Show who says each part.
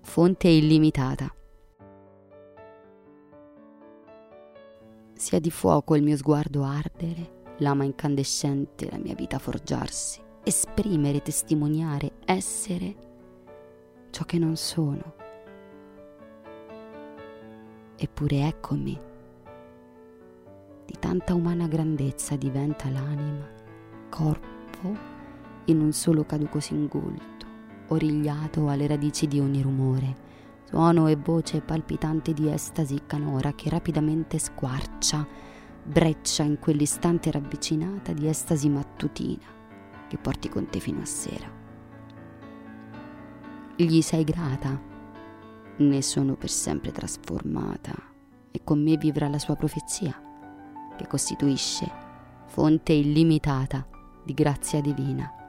Speaker 1: fonte illimitata. Sia di fuoco il mio sguardo ardere, l'ama incandescente la mia vita forgiarsi, esprimere, testimoniare, essere ciò che non sono. Eppure eccomi, di tanta umana grandezza diventa l'anima, corpo in un solo caduco singulto, origliato alle radici di ogni rumore, suono e voce palpitante di estasi canora che rapidamente squarcia, breccia in quell'istante ravvicinata di estasi mattutina che porti con te fino a sera. Gli sei grata? Ne sono per sempre trasformata e con me vivrà la sua profezia che costituisce fonte illimitata di grazia divina.